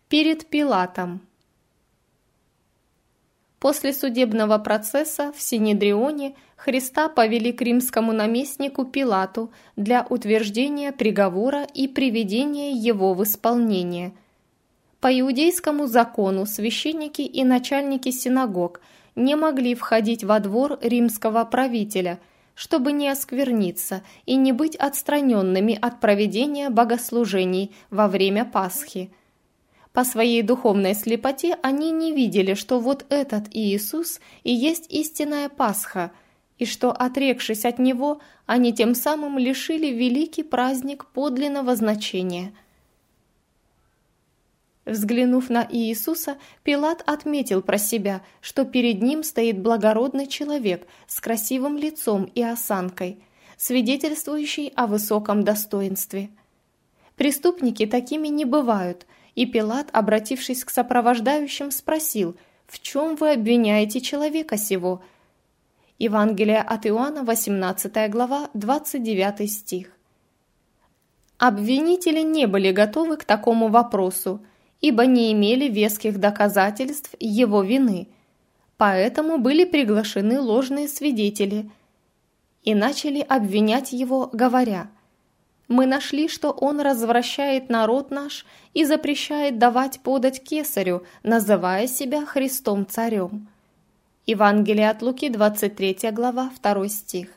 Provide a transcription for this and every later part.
Перед Пилатом. После судебного процесса в Синедрионе Христа повели к римскому наместнику Пилату для утверждения приговора и приведения его в исполнение. По иудейскому закону священники и начальники синагог не могли входить во двор римского правителя, чтобы не оскверниться и не быть отстраненными от проведения богослужений во время Пасхи. По своей духовной слепоте они не видели, что вот этот Иисус и есть истинная Пасха, и что, отрекшись от Него, они тем самым лишили великий праздник подлинного значения. Взглянув на Иисуса, Пилат отметил про себя, что перед ним стоит благородный человек с красивым лицом и осанкой, свидетельствующий о высоком достоинстве. Преступники такими не бывают, и Пилат, обратившись к сопровождающим, спросил: «В чем вы обвиняете человека сего?» Евангелие от Иоанна, 18 глава, 29 стих. Обвинители не были готовы к такому вопросу, ибо не имели веских доказательств его вины, поэтому были приглашены ложные свидетели и начали обвинять его, говоря: «Мы нашли, что он развращает народ наш и запрещает давать подать кесарю, называя себя Христом царем». Евангелие от Луки, 23 глава, 2 стих.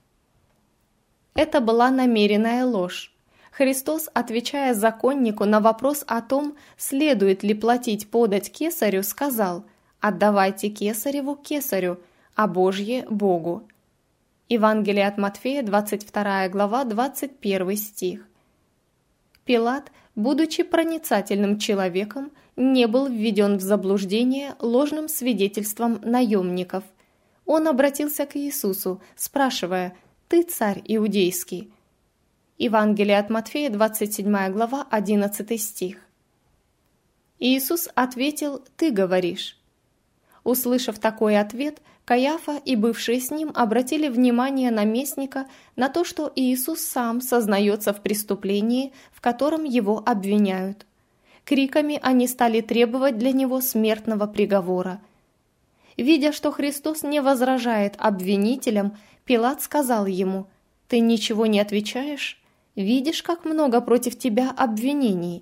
Это была намеренная ложь. Христос, отвечая законнику на вопрос о том, следует ли платить подать кесарю, сказал: «Отдавайте кесареву кесарю, а Божье – Богу». Евангелие от Матфея, 22 глава, 21 стих. Пилат, будучи проницательным человеком, не был введен в заблуждение ложным свидетельством наемников. Он обратился к Иисусу, спрашивая: «Ты царь иудейский?» Евангелие от Матфея, 27 глава, 11 стих. Иисус ответил: «Ты говоришь». Услышав такой ответ, Каяфа и бывшие с ним обратили внимание наместника на то, что Иисус сам сознается в преступлении, в котором его обвиняют. Криками они стали требовать для него смертного приговора. Видя, что Христос не возражает обвинителям, Пилат сказал ему: «Ты ничего не отвечаешь? Видишь, как много против тебя обвинений?»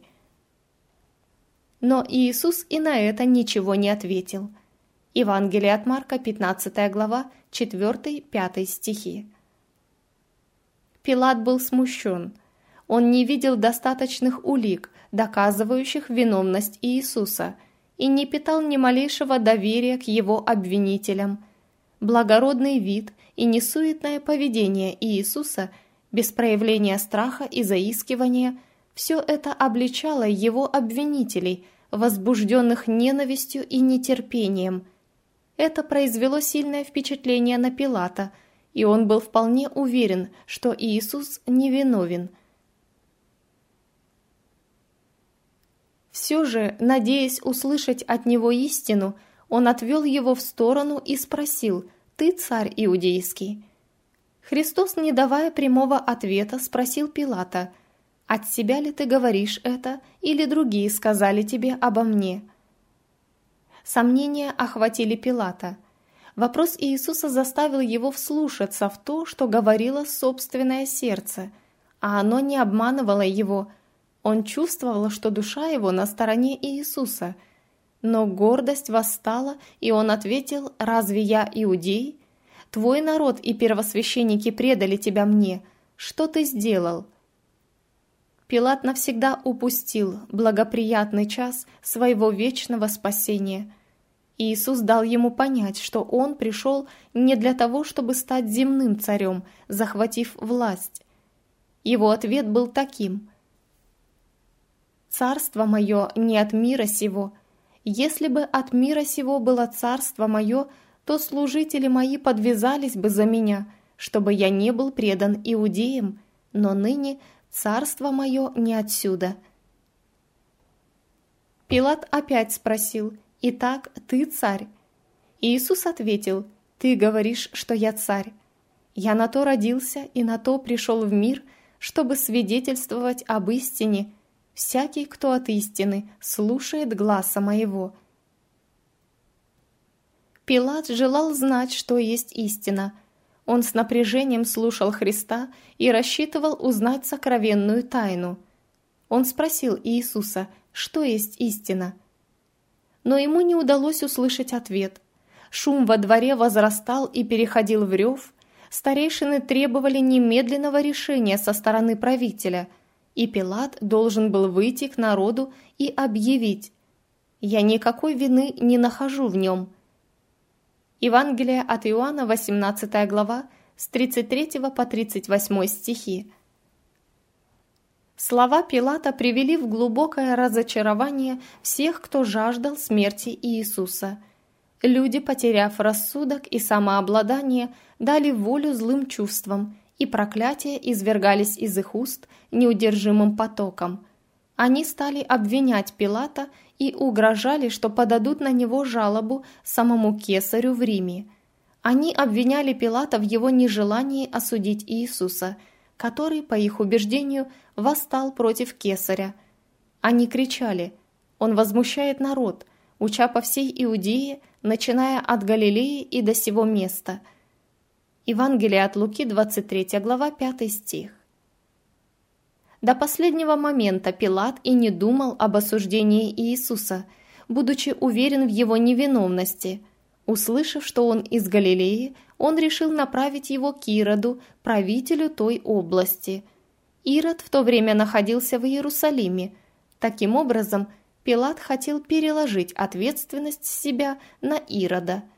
Но Иисус и на это ничего не ответил. Евангелие от Марка, 15 глава, 4-5 стихи. Пилат был смущен. Он не видел достаточных улик, доказывающих виновность Иисуса, и не питал ни малейшего доверия к его обвинителям. Благородный вид и несуетное поведение Иисуса, без проявления страха и заискивания, все это обличало его обвинителей, возбужденных ненавистью и нетерпением. Это произвело сильное впечатление на Пилата, и он был вполне уверен, что Иисус невиновен. Все же, надеясь услышать от него истину, он отвел его в сторону и спросил: «Ты царь иудейский?» Христос, не давая прямого ответа, спросил Пилата: «От себя ли ты говоришь это, или другие сказали тебе обо мне?» Сомнения охватили Пилата. Вопрос Иисуса заставил его вслушаться в то, что говорило собственное сердце, а оно не обманывало его. Он чувствовал, что душа его на стороне Иисуса. Но гордость восстала, и он ответил: «Разве я иудей? Твой народ и первосвященники предали тебя мне. Что ты сделал?» Пилат навсегда упустил благоприятный час своего вечного спасения. Иисус дал ему понять, что он пришел не для того, чтобы стать земным царем, захватив власть. Его ответ был таким: «Царство мое не от мира сего. Если бы от мира сего было царство мое, то служители мои подвязались бы за меня, чтобы я не был предан иудеям, но ныне царство мое не отсюда». Пилат опять спросил: «Итак, ты царь?» Иисус ответил: «Ты говоришь, что я царь. Я на то родился и на то пришел в мир, чтобы свидетельствовать об истине. всякий, кто от истины слушает гласа моего». Пилат желал знать, что есть истина. Он с напряжением слушал Христа и рассчитывал узнать сокровенную тайну. Он спросил Иисуса, что есть истина. Но ему не удалось услышать ответ. Шум во дворе возрастал и переходил в рев. Старейшины требовали немедленного решения со стороны правителя, и Пилат должен был выйти к народу и объявить: «Я никакой вины не нахожу в нем». Евангелие от Иоанна, 18 глава, с 33 по 38 стихи. Слова Пилата привели в глубокое разочарование всех, кто жаждал смерти Иисуса. Люди, потеряв рассудок и самообладание, дали волю злым чувствам, и проклятия извергались из их уст неудержимым потоком. Они стали обвинять Пилата и угрожали, что подадут на него жалобу самому Кесарю в Риме. Они обвиняли Пилата в его нежелании осудить Иисуса, который, по их убеждению, восстал против Кесаря. Они кричали: «Он возмущает народ, уча по всей Иудее, начиная от Галилеи и до сего места». Евангелие от Луки, 23 глава, 5 стих. До последнего момента Пилат и не думал об осуждении Иисуса, будучи уверен в его невиновности. Услышав, что он из Галилеи, он решил направить его к Ироду, правителю той области. Ирод в то время находился в Иерусалиме. Таким образом, Пилат хотел переложить ответственность с себя на Ирода –